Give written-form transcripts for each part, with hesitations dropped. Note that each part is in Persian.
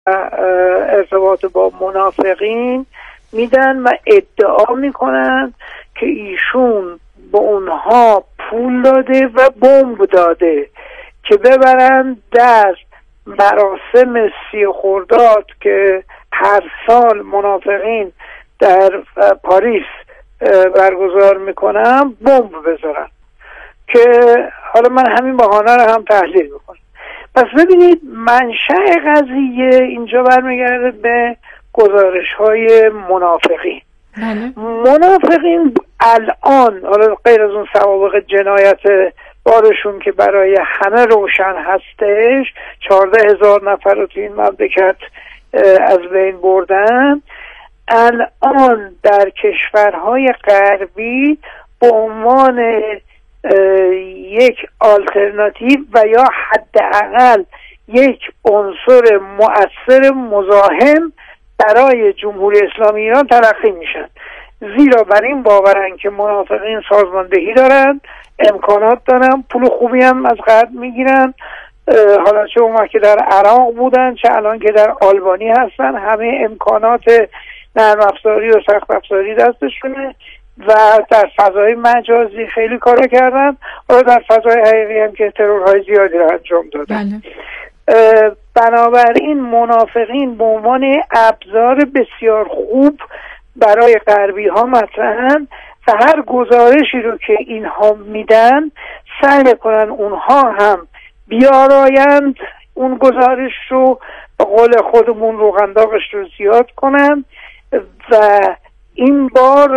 ارتباط با منافقین میدن و ادعا میکنن که ایشون به اونها پول داده و بمب داده که ببرن در مراسم 30 خرداد که هر سال منافقین در پاریس برگزار میکنن بمب بذارن، که حالا من همین بهانه رو هم تحلیل میکنم. پس ببینید منشأ قضیه اینجا برمیگرده به گزارش‌های منافقین. منافقین الان، حالا غیر از اون سوابق جنایت بارشون که برای همه روشن هستش، 14,000 نفر رو تو این مملکت از بین بردن، الان در کشورهای غربی به عنوان یک آلترناتیو و یا حداقل یک عنصر مؤثر مزاحم برای جمهوری اسلامی ایران تلقی میشن، زیرا بر این باورن که منافقین سازماندهی دارن، امکانات دارن، پول خوبی هم از غرب میگیرن، حالا چه اون که در عراق بودن چه الان که در آلبانی هستن، همه امکانات نرم افزاری و سخت افزاری دستشونه و در فضای مجازی خیلی کارا کردن، حالا در فضای حقیقی هم که ترورهای زیادی رو انجام دادن. بنابراین منافقین به عنوان ابزار بسیار خوب برای غربی ها مطرحن و هر گزارشی رو که اینها میدن سعی کنن اونها هم بیارایند اون گزارش رو، به قول خودمون روغنداغش رو زیاد کنن و این بار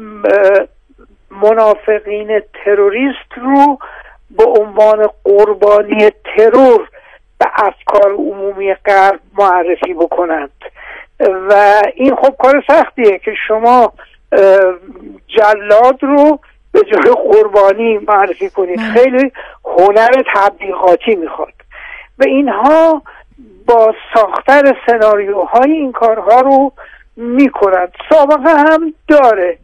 منافقین تروریست رو به عنوان قربانی ترور به افکار عمومی غرب معرفی بکنند و این خب کار سختیه که شما جلاد رو به جای قربانی معرفی کنید، خیلی هنر تبلیغاتی میخواد و اینها با ساختن سناریوهای این کارها رو میکنند. سابقه هم داره،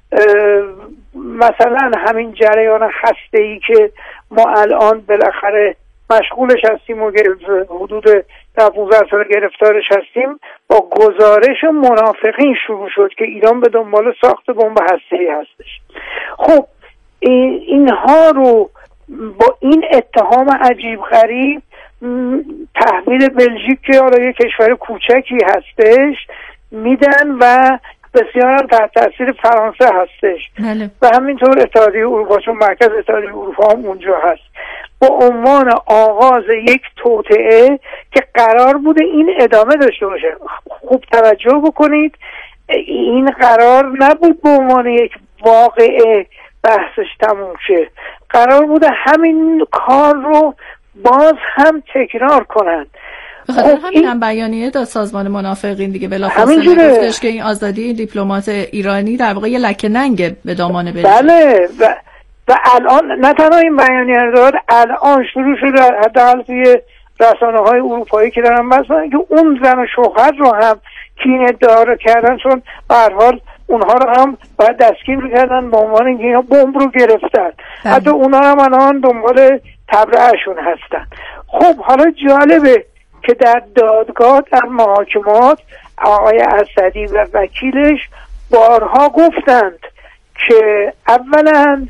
مثلا همین جریان خسته‌ای که ما الان بالاخره مشغولش هستیم و حدود 15 سال گرفتارش هستیم، با گزارش منافقین شروع شد که ایران به دنبال ساخت بمب هسته‌ای هستش. خب اینها رو با این اتهام عجیب غریب تحویل بلژیک که حالا یک کشور کوچکی هستش میدن و بسیار هم تحت تاثیر فرانسه هستش و همینطور اتحادیه اروپا، چون مرکز اتحادیه اروپا هم اونجا هست، با عنوان آغاز یک توطئه که قرار بوده این ادامه داشته باشه. خوب توجه بکنید، این قرار نبود به عنوان یک واقعه بحثش تموم شه، قرار بوده همین کار رو باز هم تکرار کنند. بخاطر همین هم بیانیه داد سازمان منافقین دیگه، بلافاصله گفتش که این آزادی دیپلمات ایرانی در واقع یه لکه ننگه به دامان بلژیک. بله و الان نه تنها این بیانیه رو داد، الان شروع شده حداقل توی رسانه‌های اروپایی که دارن مثلا که اون زن و شوهر رو هم که این ادعا رو کردن، چون به هر حال اونها رو هم باید دستگیر می‌کردن به عنوان اینکه اینا بمب رو گرفتن، حتی اونها هم الان دنبال تبرئه‌شون هستن. خب حالا جالبه که در دادگاه در محاکمات آقای اسدی و وکیلش بارها گفتند که اولا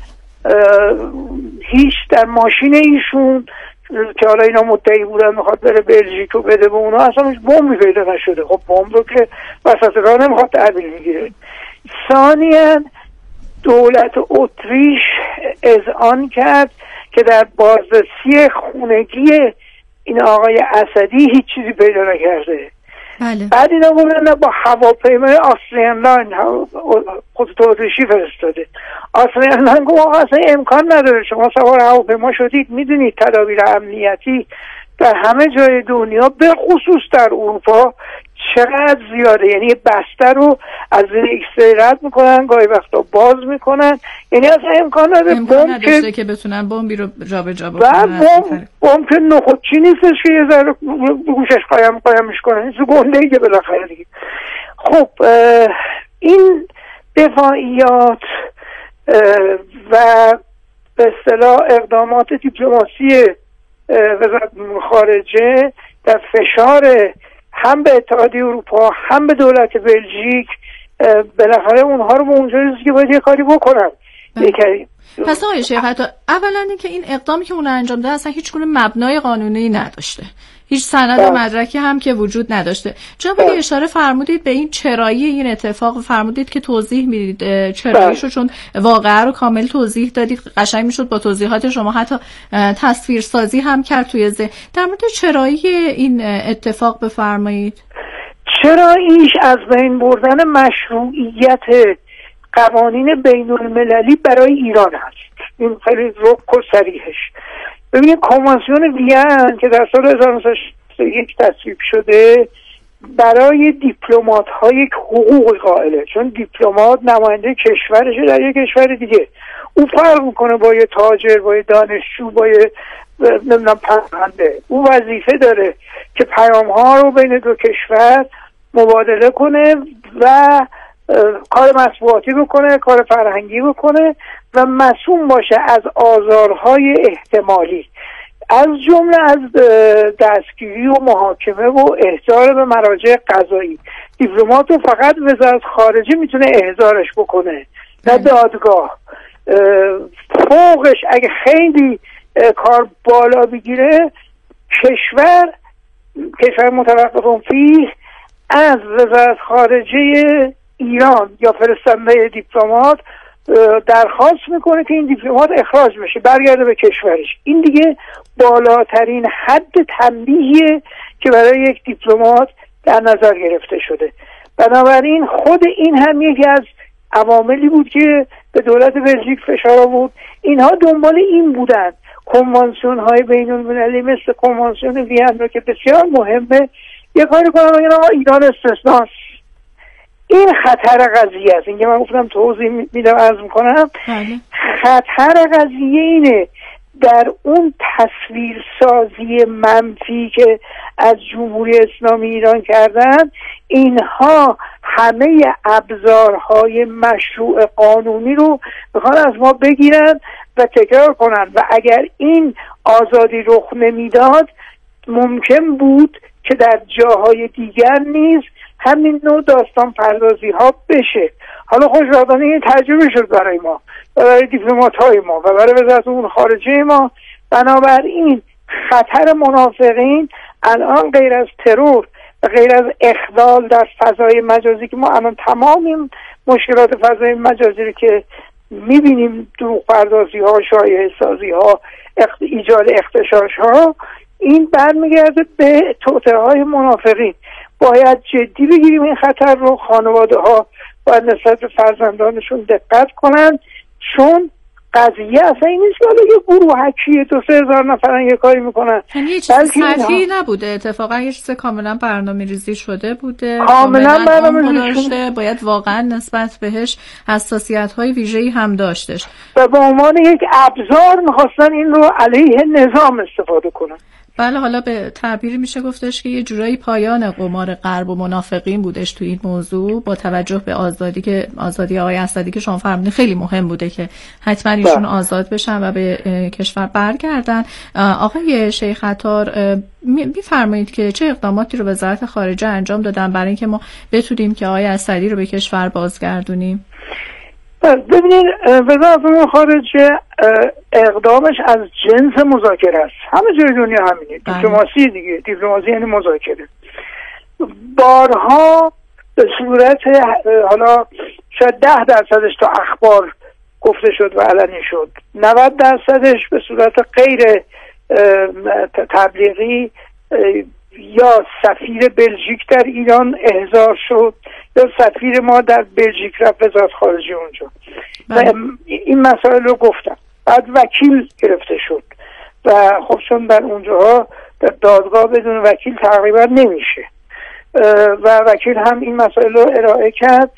هیچ در ماشین ایشون که حالا اینا مدعی بودن میخواد بره بلژیک و بده به اونا اصلا هیچ بمبی پیدا نشده. خب بمب رو که وسط راه نمیخواد تحویل بگیره. ثانیاً دولت اتریش اذعان کرد که در بازرسی خونگی این آقای اسدی هیچ چیزی پیدا نکرده. بله. بعد اینا گفتن با هواپیمای آستریان لاین خطوط اتریشی فرستاده. آستریان لاین گفت اصلا امکان نداره، شما سوار هواپیما شدید، میدونید تدابیر امنیتی در همه جای دنیا به خصوص در اروپا چقدر زیاده، یعنی بسته رو از زیر ایکس رد میکنن، گاهی وقتا باز میکنن، یعنی اصلا امکان نداشته که بتونن بمبی رو جابجا بکنن. بمب که نخودچی نیستش که یه ذره گوشش قایمش کنن، این گنده‌ای که بالاخره دیگه. خب این دفاعیات و به اصطلاح اقدامات دیپلماسی وزارت خارجه در فشار هم به اتحادیه اروپا هم به دولت بلژیک بالاخره اونها رو به اونجا رسید که باید یه کاری بکنن. پس آقای شیخ عطار، اولا اینکه این اقدامی که اون انجام داد اصلا هیچ گونه مبنای قانونی نداشته، هیچ سند و مدرکی هم که وجود نداشته. جناب اشاره فرمودید به این چرایی این اتفاق، فرمودید که توضیح میدید چراییشو، چون واقعا رو کامل توضیح دادید، قشنگ میشد با توضیحات شما حتی تصویر سازی هم کرد توی ذهن. در مورد چرایی این اتفاق بفرمایید. چراییش از بین بردن مشروعیت قوانین بین المللی برای ایران هست. این خیلی رک و صریحش. ببینید کنوانسیون وین که در سال 1961 تصویب شده برای دیپلمات ها یک حقوق قائله، چون دیپلمات نماینده کشورشه در یک کشور دیگه. او فرق میکنه با یه تاجر، با یه دانشجو، با یه پرونده. او وظیفه داره که پیام ها رو بین دو کشور مبادله کنه و کار مطبوعاتی بکنه، کار فرهنگی بکنه و مسئول باشه از آزارهای احتمالی، از جمله از دستگیری و محاکمه و احضار به مراجع قضایی. دیپلمات رو فقط وزارت خارجه میتونه احضارش بکنه، نه دادگاه. فوقش اگه خیلی کار بالا بگیره، کشور متوقف فیه از وزارت خارجه ایران یا فرستنده دیپلمات درخواست میکنه که این دیپلمات اخراج بشه، برگرده به کشورش. این دیگه بالاترین حد تنبیهیه که برای یک دیپلمات در نظر گرفته شده. بنابراین خود این هم یکی از عواملی بود که به دولت بلژیک فشار آورد. اینها دنبال این بودن کنوانسیون های بین المللی مثل کنوانسیون وین رو که بسیار مهمه یه کاری کنم بگن آقا ایران استثناست. این خطر قضیه است. اینکه من گفتم توضیح میدم عرض میکنم. خطر قضیه اینه در اون تصویرسازی منفی که از جمهوری اسلامی ایران کردن، اینها همه ابزارهای مشروع قانونی رو میخوان از ما بگیرن و تکرار کنن و اگر این آزادی رخ نمیداد ممکن بود که در جاهای دیگر نیز همین نوع داستان پردازی ها بشه. حالا خوشبختانه این تجربه شد برای ما و برای دیپلمات های ما و برای وزارت امور خارجه ما. بنابراین خطر منافقین الان غیر از ترور و غیر از اخلال در فضای مجازی که ما الان تمام این مشکلات فضای مجازی رو که میبینیم، دروغ پردازی ها، شایعه سازی ها، ایجاد اختشاش ها، این برمیگرده به توطئه های منافقین. باید جدی بگیریم این خطر رو. خانواده ها باید نسبت به فرزندانشون دقت کنن، چون قضیه اصلا این نیست که یه گروهکی 2-3 هزار نفرن یه کاری میکنن. یه چیز سطحی نبوده، اتفاقا یه چیز کاملا برنامه‌ریزی شده بوده، کاملا برنامه‌ریزی شده. باید واقعا نسبت بهش حساسیت‌های ویژه‌ای هم داشتش و به عنوان یک ابزار می‌خواستن این رو علیه نظام استفاده کنن. بله، حالا به تعبیری میشه گفتش که یه جورایی پایان قمار غرب و منافقین بودش تو این موضوع، با توجه به آزادی آقای اسدی که شما فرمودین خیلی مهم بوده که حتما ایشون آزاد بشن و به کشور برگردن. آقای شیخ عطار میفرمایید که چه اقداماتی رو وزارت خارجه انجام دادن برای اینکه ما بتونیم که آقای اسدی رو به کشور بازگردونیم؟ ببینید وزارت امور خارجه اقدامش از جنس مذاکره است. همه جای دنیا همینه. دیپلماسی دیگه، دیپلماسی یعنی مذاکره. بارها به صورت حالا شاید 10% تا اخبار گفته شد و علنی شد، 90% به صورت غیر تبلیغی یا سفیر بلژیک در ایران احضار شد یا سفیر ما در بلژیک رفت وزارت خارجه اونجا و این مسائل رو گفتم. بعد وکیل گرفته شد و خب چون در اونجاها در دادگاه بدون وکیل تقریبا نمیشه و وکیل هم این مسائل رو ارائه کرد.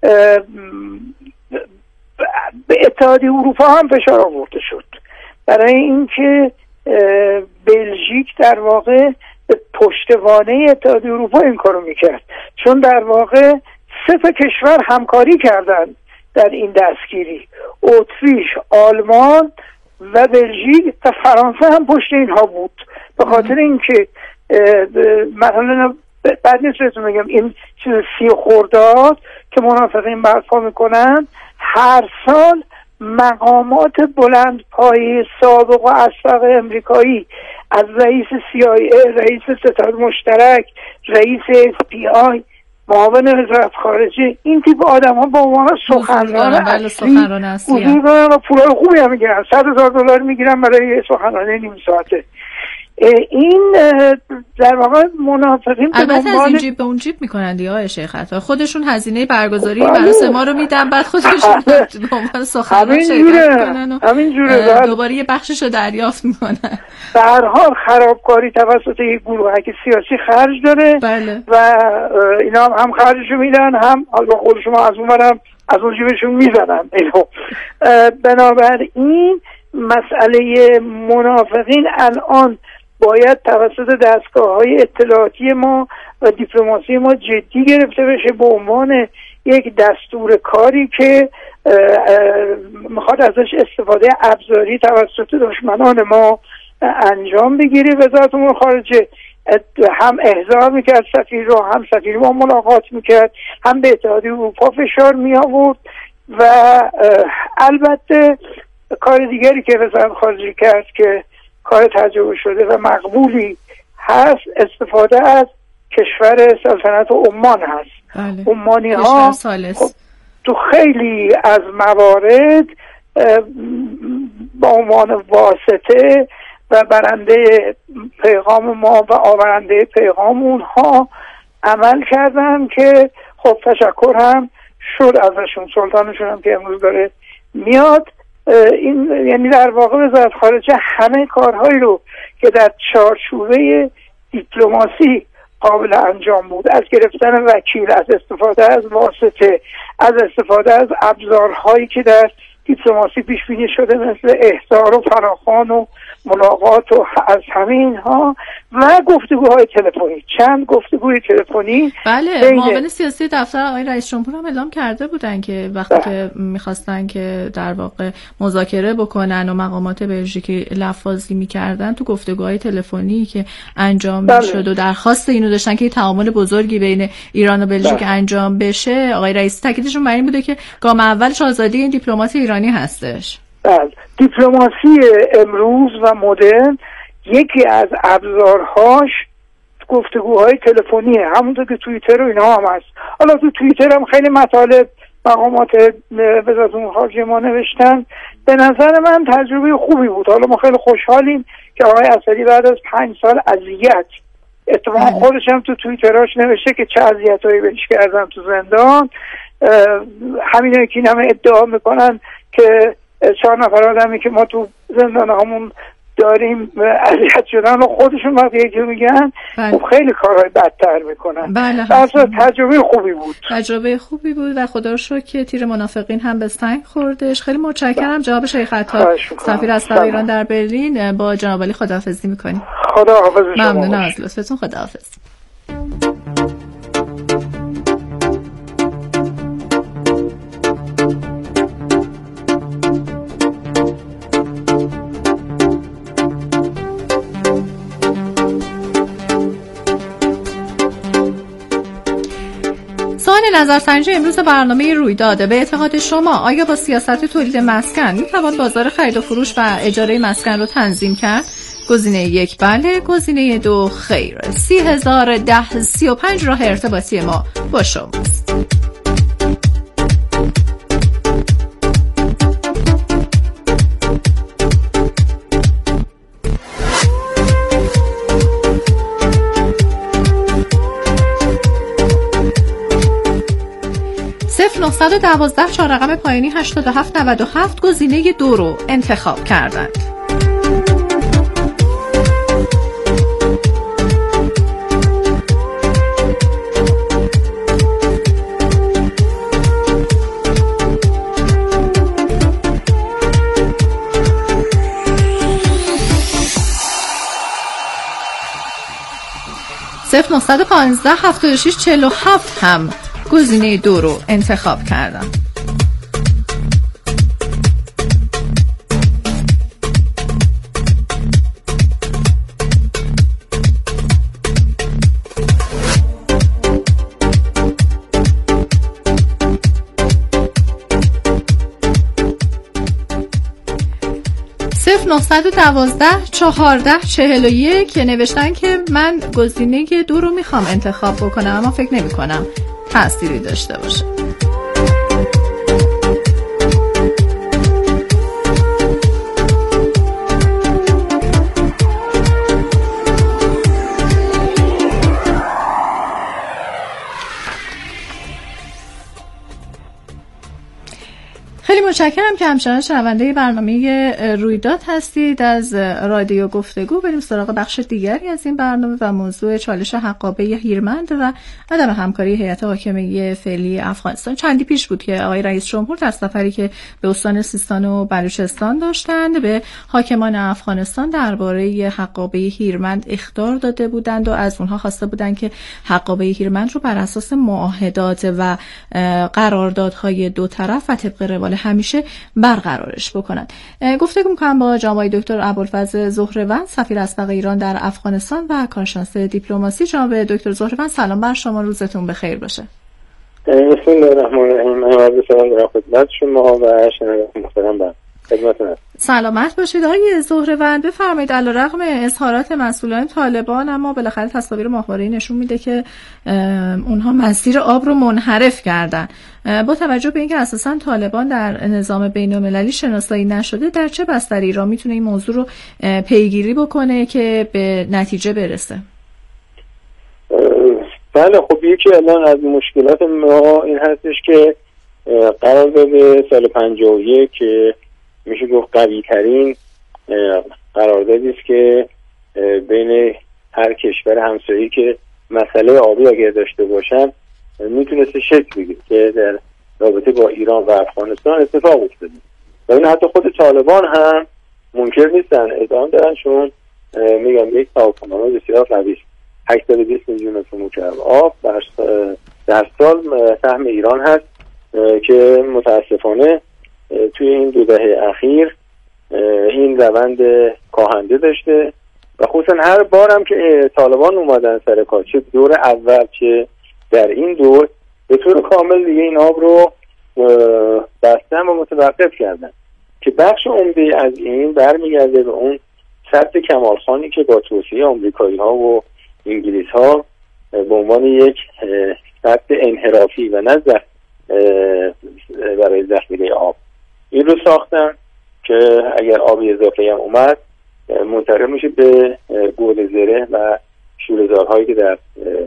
به اتحادیه اروپا هم فشار آورده شد برای اینکه بلژیک در واقع پشتوانه اتحادیه اروپا این کارو میکرد، چون در واقع 3 کشور همکاری کردن در این دستگیری: اتریش، آلمان و بلژیک و فرانسه هم پشت اینها بود. به خاطر اینکه مثلا بعد نیست بهتون بگم این چیز 30 خرداد که منافقین برپا میکنن، هر سال مقامات بلند پایه سابق و اسبق امریکایی از رئیس CIA، رئیس ستاد مشترک، رئیس FBI، معاون وزارت خارجه، این تیپ آدم ها با عنوان سخنران اصلی حضور دارن و پولای خوبی هم میگیرن. $100,000 میگیرن برای سخنرانی نیم ساعته. این در واقع منافقین البته از این جیب به اون جیب میکنن دیگه آقای شیخ عطا، خودشون هزینه برگزاری مراسم ما رو میدن، بعد خودشون به عنوان سخنران شرکت میکنن و دوباره یه بخشش رو دریافت میکنن. به هر حال خرابکاری توسط یک گروهک سیاسی خرج داره. بله. و اینا هم خرجشو میدن، هم با خودشون از اونورم از اون جیبشون میزنن. بنابراین مسئله منافقین الان باید توسط دستگاه‌های اطلاعاتی ما و دیپلماسی ما جدی گرفته بشه به عنوان یک دستور کاری که میخواد ازش استفاده ابزاری توسط دشمنان ما انجام بگیره. وزارت امور خارجه هم احضار میکرد سفیر رو، هم سفیر با ملاقات میکرد، هم به اتحادیه اروپا فشار میآورد. و البته کار دیگری که وزارت خارجه کرد که کار تجربه شده و مقبولی هست، استفاده از کشور سلطنت عمان هست. بله. عمانی ها خب تو خیلی از موارد با عنوان واسطه و برنده پیغام ما و آورنده پیغام اونها عمل کردن که خب تشکر هم شد ازشون. سلطانشون هم که امروز داره میاد. این یعنی در واقع وزارت خارجه همه کارهایی رو که در چارچوبه دیپلماسی قابل انجام بود، از گرفتن وکیل، از استفاده از واسطه، از استفاده از ابزارهایی که در دیپلماسی پیش بینی شده مثل احضار و فراخوان و ملاقات و از همین ها و گفتگوهای تلفنی، چند گفتگوی تلفنی. بله، معاون سیاسی دفتر آقای رئیس جمهور هم اعلام کرده بودن که وقتی که میخواستن که در واقع مذاکره بکنن و مقامات بلژیکی لفاظی میکردن تو گفتگوهای تلفنی که انجام میشد و درخواست اینو داشتن که تعامل بزرگی بین ایران و بلژیک انجام بشه، آقای رئیس تاکیدشون بر این بوده که گام اولش آزادی این دیپلمات ایرانی هستش. بله، دیپلماسی امروز و مدرن یکی از ابزارهاش گفتگوهای تلفنیه، همونطور که توییتر و اینا هم هست. حالا تو توییتر هم خیلی مطالب مقامات وزارت امور خارجه ما نوشتن. به نظر من تجربه خوبی بود. حالا ما خیلی خوشحالیم که آقای اسدی بعد از 5 سال اذیت، اتفاقا خودش هم تو توییتراش نوشته که چه اذیتایی بهش کردن تو زندان، همینه که همه ادعا میکنن که 4 نفر آدمی که ما تو زندان همون داریم اذیت شدن و خودشون وقتی یکی میگن خب خیلی کارهای بدتر میکنن. اصلا تجربه خوبی بود و خدا رو شکر که تیر منافقین هم به سنگ خوردش. خیلی متشکرم. جواب شیخ عطا سفیر اسبق ایران در برلین، با جناب عالی خداحافظی میکنیم. خداحافظ شما. ممنون از لطفتون. خداحافظ. سوال نظرسنجی امروز برنامه رویداد: به اعتقاد شما آیا با سیاست تولید مسکن میتوان بازار خرید و فروش و اجاره مسکن رو تنظیم کرد؟ گزینه 1 بله، گزینه 2 خیر. 301035 راه ارتباطی ما با شماست. صفر 912 4 رقم پایانی 8797 گزینه 2 رو انتخاب کردند. صفر 915 76 47 هم گزینه 2 رو انتخاب کردم. 0912 14 41 که نوشتن که من گزینه 2 رو میخوام انتخاب بکنم اما فکر نمی کنم تأثیری داشته باشه. خیلی متشکرم که همچنان شنونده برنامه رویداد هستید از رادیو گفتگو. بریم سراغ بخش دیگری از این برنامه و موضوع چالش حقابه هیرمند و عدم همکاری هیئت حاکمه فعلی افغانستان. چندی پیش بود که آقای رئیس جمهور در سفری که به استان سیستان و بلوچستان داشتند به حاکمان افغانستان درباره حقابه هیرمند اخطار داده بودند و از اونها خواسته بودند که حقابه هیرمند رو بر اساس معاهدات و قراردادهای دو طرف و طبق روال همیشه برقرارش بکنن. گفتگو می‌کنم با جناب دکتر ابوالفضل زهروند، سفیر اسبق ایران در افغانستان و کارشناس دیپلماسی. جناب دکتر زهروند سلام بر شما، روزتون بخیر باشه. بسم الله الرحمن الرحیم. من سلام دارم خدمت شما و شنوندگان محترم. خدمتتون. سلامت باشید. آقای زهروند بفرمایید، علیرغم اظهارات مسئولان طالبان اما بالاخره تصاویر ماهواره‌ای نشون میده که اونها مسیر آب رو منحرف کردن. با توجه به اینکه اساساً طالبان در نظام بین‌المللی شناسایی نشده، در چه بستری ایران میتونه این موضوع رو پیگیری بکنه که به نتیجه برسه؟ بله خب یکی الان از مشکلات ما این هستش که قرارداد سال 51 که میشه گفت قوی ترین قراردادی است که بین هر کشور همسایه‌ای که مسئله آبی اگر داشته باشن میتونسته شکل بگیره که در رابطه با ایران و افغانستان اتفاق افتاده و این حتی خود طالبان هم منکر نیستن، ادعا دارن، چون میگم یک توافقنامه بسیار قوی است. 820 میلیون متر مکعب آب در سال سهم ایران هست که متاسفانه توی این 2 دهه اخیر این روند کاهنده داشته و خصوصا هر بارم که طالبان اومدن سر کار، چه دور اول چه در این دور، به طور کامل دیگه این آب رو بستن و متوقف کردن که بخش عمده از این برمیگرده به اون سد کمالخانی که با توصیه آمریکایی ها و انگلیس ها به عنوان یک سد انحرافی و نه برای ذخیره آب این رو ساختن که اگر آبی اضافه هم اومد منتقل میشه به گود زره و شوره‌زارهایی که در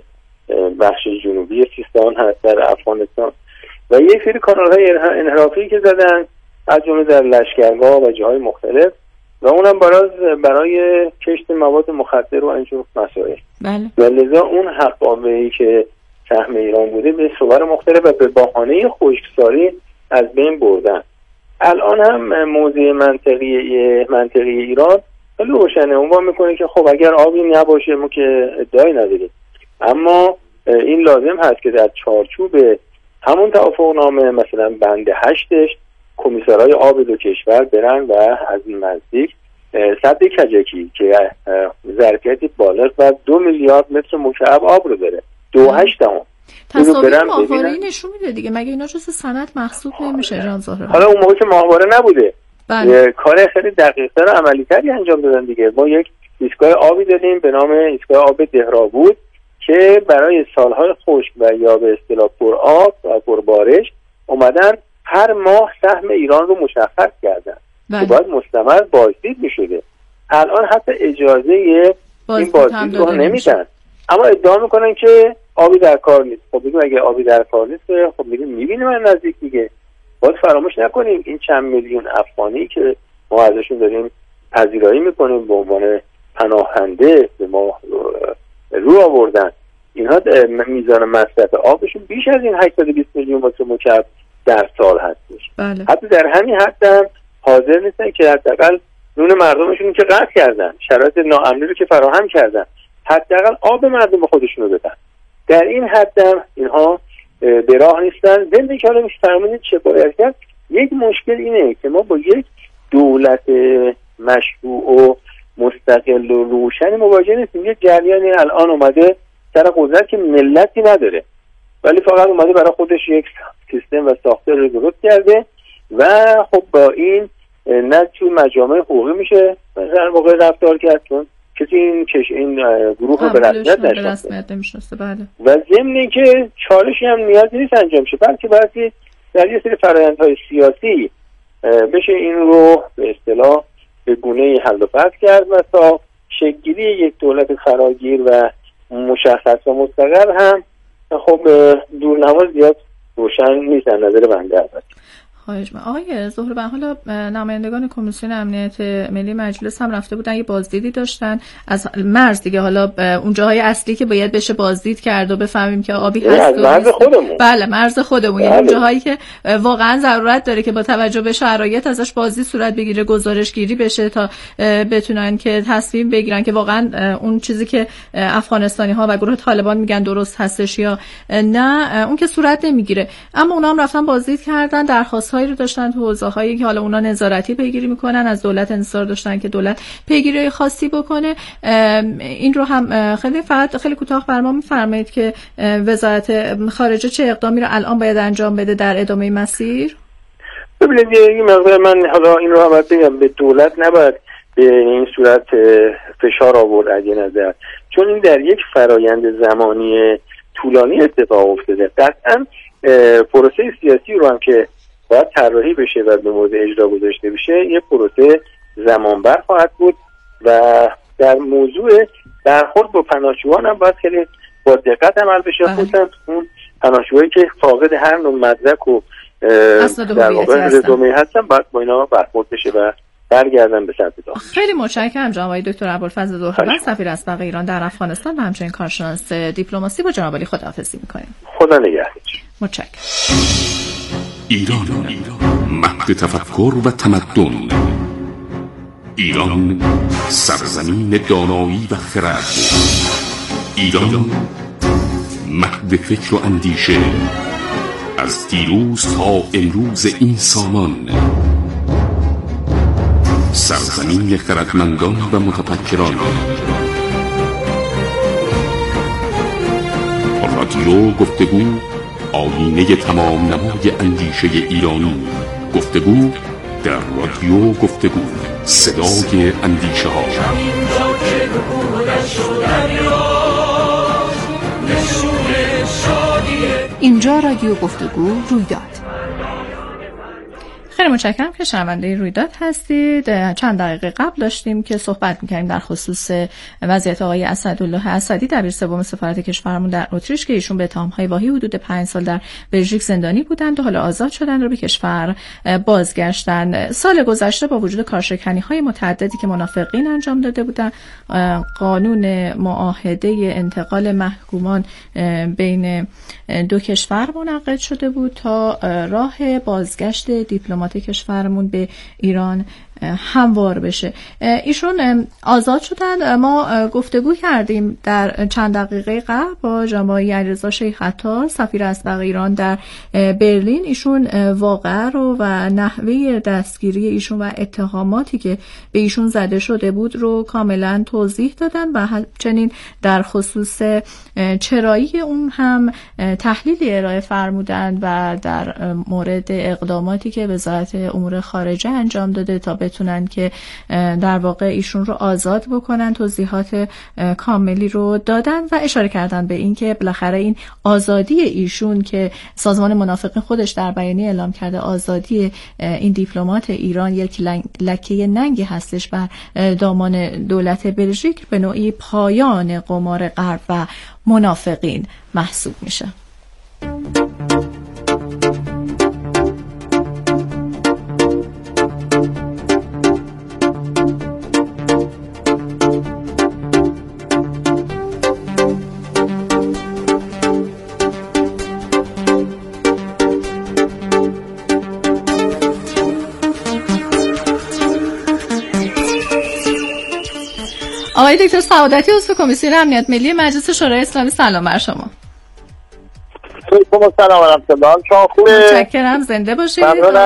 بخش جنوبی سیستان هست در افغانستان و یک سری کانال‌های انحرافی که زدن از جمله در لشکرگاه و جاهای مختلف و اونم برای کشت مواد مخدر و اینجور مسائل. بله. و لذا اون حقابه‌ای که سهم ایران بوده به صور مختلف و به بهانه خشکسالی از بین بردن. الان هم موضع منطقی ایران خیلی روشنه، عنوان میکنه که خب اگر آبی نباشه ما که ادعایی نداریم، اما این لازم هست که در چارچوب همون توافقنامه مثلا بند 8ش کمیسرهای آب دو کشور برن و از این نزدیک سد کجکی که ظرفیتی بالغ بر 2 میلیارد متر مکعب آب رو داره 2.8 تصاویر ماهواره‌ای نشون میده دیگه، مگه اینا جز سند محسوب نمیشه جان زهروند؟ حالا اون موقع که ماهواره نبوده کار خیلی دقیق‌تر و عملی‌تری انجام دادن دیگه. ما یک ایستگاه آبی دادیم به نام ایستگاه آب دهرابود که برای سالهای خشک و یا به اصطلاح پر آب و پر بارش اومدن هر ماه سهم ایران رو مشخص کردن که باید مستمر بازدید میشده. الان حتی اجازه این بازدید رو نمیدن، اما ادعا میکنن که آبی در کار نیست. خب بگیم اگه آبی در کار نیست خب میبینیم من نزدیک دیگه. باید فراموش نکنیم این چند میلیون افغانی که ما ازشون داریم پذیرایی میکنیم به عنوان پناهنده به ما رو آوردن، اینها میزان مصرف آبشون بیش از این 820 میلیون متر مکعب در سال هستش. بله. حتی در همین حد هم حاضر نیستن که حداقل نون مردمشون که قطع کردن، شرایط ناامنی رو که فراهم کردن، حداقل آب مردم خودشون رو بدن. در این حد هم اینها به راه نیستن. ضمن که حالا میشه فرمودید چه باید کرد. یک مشکل اینه که ما با یک دولت مشروع و مستقل و روشنی مواجه نیستیم. یک جریانی الان اومده سر قدرت که ملتی نداره، ولی فقط اومده برای خودش یک سیستم و ساختار رو درست کرده و خب با این نه توی مجامع حقوقی میشه در واقع رفتار کرد، چون کسی این گروه رو به رسمیت نمیشناسه. بله. و ضمن اینکه چالشی هم نیازی نیست انجام شه، بلکه باید در یه سری فرآیندهای سیاسی بشه این رو به اصطلاح به گونه‌ای حل و فصل کرد و تا شکل‌گیری یک دولت فراگیر و مشخص و مستقر هم خب دورنما زیاد روشن نیست از نظر بنده. خواهش می‌کنم. آقای زهره، حالا نمایندگان کمیسیون امنیت ملی مجلس هم رفته بودن، یه بازدیدی داشتن از مرز دیگه، حالا اون جاهای اصلی که باید بشه بازدید کرد و بفهمیم که آبی هست مرز خودمون. بله مرز خودمون، یعنی اون جاهایی که واقعا ضرورت داره که با توجه به شرایط ازش بازدید صورت بگیره، گزارش گیری بشه تا بتونن که تصمیم بگیرن که واقعا اون چیزی که افغانستانی‌ها و گروه طالبان میگن درست هستش یا نه، اون که صورت نمیگیره. اما اونا هم رفتن بازدید کردن، درخواست رو داشتن تو حوزه‌هایی که حالا اونا نظارتی پیگیری میکنن، از دولت انتظار داشتن که دولت پیگیری خاصی بکنه. این رو هم خیلی کوتاه برام میفرمایید که وزارت خارجه چه اقدامی رو الان باید انجام بده در ادامه مسیر؟ ببینید یه مقدار من حالا این رو هم بگم، به دولت نباید به این صورت فشار آورد از نظر، چون این در یک فرایند زمانی طولانی اتفاق افتاده. قطعاً پروسه سیاسی رو هم که باید طراحی بشه و به مورد اجرا گذاشته بشه یه پروسه زمانبر خواهد بود و در موضوع برخورد با پناهجویان هم باید خیلی با دقت عمل بشه، خصوصا اون پناهجویی که فاقد هر نوع مدرک و در واقع رزومه هستن باید با اینا برخورد بشه و برگردن به سطح داخل. خیلی متشکرم جناب آقای دکتر ابوالفضل ظهربخش، سفیر اسبق ایران در افغانستان و همچنین کارشناس دیپلماسی. با جناب عالی خداحافظی می‌کنیم. خدا نگهدار. متشکرم. ایران مهد تفکر و تمدن، ایران سرزمین دانایی و خرد، ایران مهد فکر و اندیشه، از دیروز تا امروز این سامان، سرزمین خردمندان و متفکران. رادیو گفتگو، آینه تمام نمای اندیشه ایرانی. گفتگو در رادیو گفتگو، صدای اندیشه ها. اینجا رادیو گفتگو رویداد. خیلی متشکرم که شنونده رویداد هستید. چند دقیقه قبل داشتیم که صحبت می‌کردیم در خصوص وضعیت آقای اسدالله اسدی، دبیر سوم سفارت کشورمون در اتریش، که ایشون به اتهام‌های واهی حدود 5 سال در بلژیک زندانی بودند و حالا آزاد شدند و به کشور بازگشتن. سال گذشته با وجود کارشکنی‌های متعددی که منافقین انجام داده بودند، قانون معاهده انتقال محکومان بین دو کشور منعقد شده بود تا راه بازگشت دیپلمات کشورمون به ایران هموار بشه. ایشون آزاد شدن. ما گفتگو کردیم در چند دقیقه قبل با جناب علیرضا شیخ عطار، سفیر اسبق ایران در برلین. ایشون واقعه رو و نحوه دستگیری ایشون و اتهاماتی که به ایشون زده شده بود رو کاملا توضیح دادن و همچنین در خصوص چرایی اون هم تحلیلی ارائه فرمودن و در مورد اقداماتی که وزارت امور خارجه انجام داده تا بتونن که در واقع ایشون رو آزاد بکنن، توضیحات کاملی رو دادن و اشاره کردن به این که بالاخره این آزادی ایشون که سازمان منافقین خودش در بیانیه اعلام کرده، آزادی این دیپلمات ایران یک لکه ننگی هستش بر دامان دولت بلژیک، به نوعی پایان قمار غرب و منافقین محسوب میشه. آقای دکتر سعادتی، عضو کمیسیون امنیت ملی مجلس شورای اسلامی، سلام بر شما. سلام علیکم. متشکرم، زنده باشید.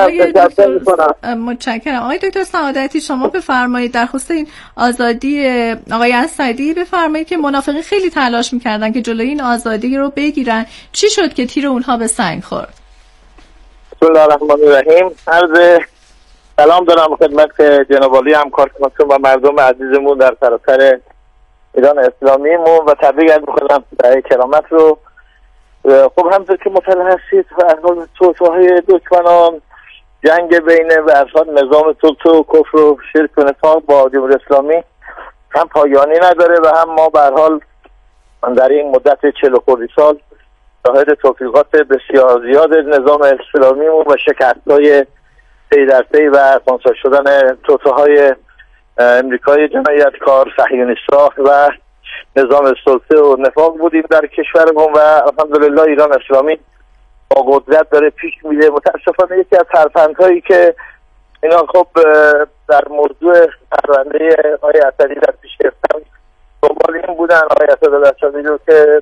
متشکرم. آقای دکتر سعادتی، شما بفرمایید در خصوص این آزادی آقای اسدی بفرمایید که منافقین خیلی تلاش می‌کردن که جلوی این آزادی رو بگیرن. چی شد که تیر اونها به سنگ خورد؟ بسم الله الرحمن الرحیم. عرض سلام دارم خدمت جناب عالی همکارتون و مردم عزیزمون در سراسر ایران اسلامیمون و تبریک عرض می‌کنم در کرامت رو. خب همونطور که مطلع هستید و توطئه‌های دشمنان، جنگ بین به افراد نظام سلطه و کفر و شرک و نفاق با جمهوری اسلامی هم پایانی نداره و هم ما به هر حال در این مدت 40 خورده سال شاهد توفیقات بسیار زیاد نظام اسلامیمون و شکست‌های پی در پی و خنثی شدن توطئه‌های امریکای جنایتکار، صهیونیست‌ها و نظام سلطه و نفاق بودیم در کشورمون و الحمدلله ایران اسلامی با قدرت داره پیش میره. متاسفانه یکی از ترفندهایی که اینا خب در موضوع پرونده آقای اسدی در پیش گرفتن دنبال این بودن آقای اسدی رو که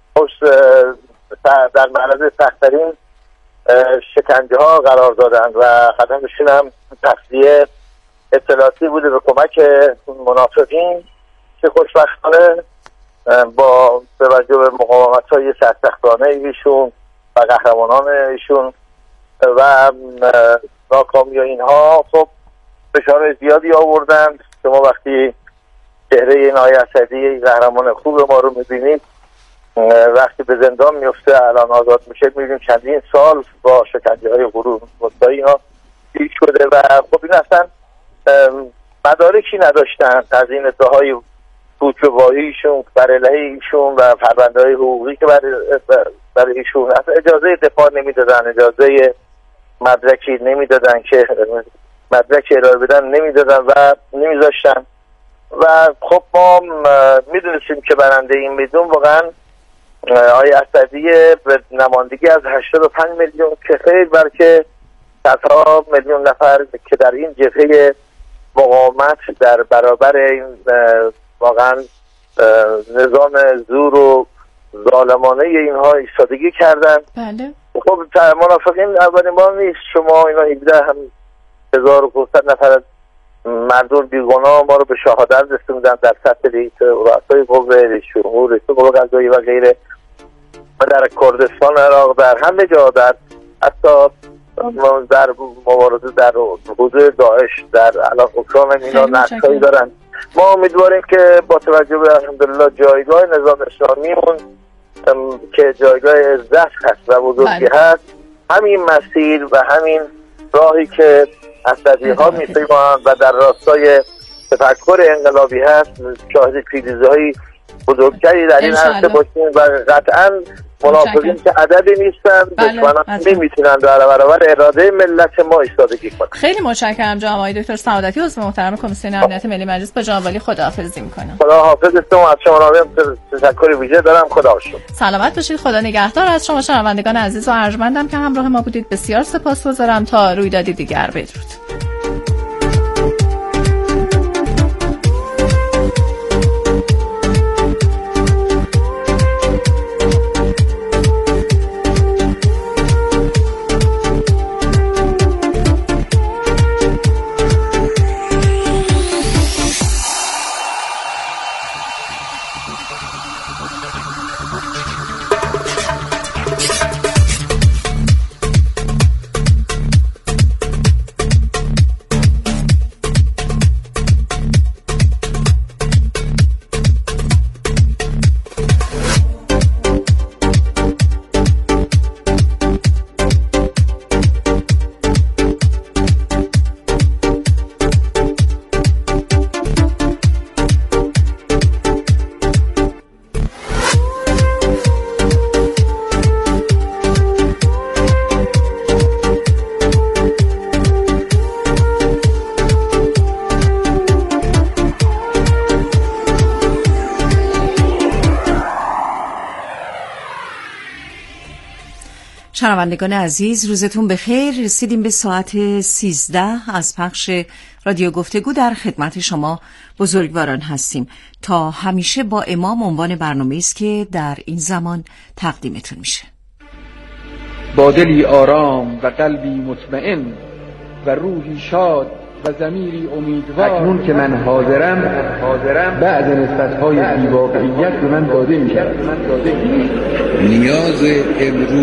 در معرض سخت‌ترین شکنجه ها قرار دادن و قدمشون هم تخلیه اطلاعاتی بوده به کمک منافقین که خوشبختانه با توجه به مقاومت‌های سرسختانه ایشون و قهرمانان ایشون و ناکامی اینها خب فشار زیادی آوردن. شما وقتی چهره این آقای اسدی قهرمان خوب ما رو می‌بینید وقتی به زندان میفته الان آزاد میشه می‌بینیم چندین سال با شکنجه‌های غرور مستایی ها پیش شده و خب این اصلا مدارکی نداشتن از این ادعاهای پوچ‌وباهیشون بر علیه ایشون و پرونده‌های حقوقی که برای ایشون اصلا اجازه دفاع نمیدادن، اجازه مدرکی نمیدادن که مدرک ارائه بدن نمیدادن و نمیذاشتن و خب ما میدونستیم که برنده این میدون واقعا آقای اسدی به نمایندگی از 85 میلیون که خیلی بلکه صدها میلیون نفر که در این جبهه مقاومت در برابر این واقعا نظام زور و ظالمانه اینها ایستادگی کردن. بله. خب منافقین اولین بار نیست، شما اینا 17,500 نفر از مردم بیگناه ما رو به شهادت رسوندن در سطح رؤسای قوه، رئیس جمهور، رئیس قوه قضاییه و غیره و در کردستان، عراق، در همه جا، در حتی در مبارزه در حدود داعش در الان اوکراین اینا نقشهایی دارن. ما امیدواریم که با توجه به الحمدلله جایگاه نظام اسلامیمون که جایگاه عزت هست و بزرگی هست، همین مسیر و همین راهی که اسدی ها می‌پیمایند و در راستای تفکر انقلابی هست شاهد پیروزی‌های بزرگتری در این عرصه باشیم و قطعاً منافقین که عددی نیستن دشمنان نمیتونن در برابر اراده ملت ما ایستادگی کنن. خیلی متشکرم جناب آقای دکتر سعادتی، عضو محترم کمیسیون امنیت ملی مجلس. با جناب عالی خداحافظی میکنم. خدا حافظتون. از شما تشکر ویژه دارم. خدا حافظ. سلامت باشید. خدا نگهدار از شما شنوندگان عزیز و ارجمندم که همراه ما بودید. بسیار سپاسگزارم. تا رویدادی دیگر بدرود. شنوندگان عزیز، روزتون بخیر. رسیدیم به ساعت 13 از پخش رادیو گفتگو. در خدمت شما بزرگواران هستیم. تا همیشه با امام عنوان برنامه است که در این زمان تقدیمتون میشه. با دلی آرام و قلبی مطمئن و روحی شاد و ضمیری امیدوار، اکنون که من حاضرم بعد نسبت‌های بی‌واقعیت به من داده می‌شود. نیاز امروز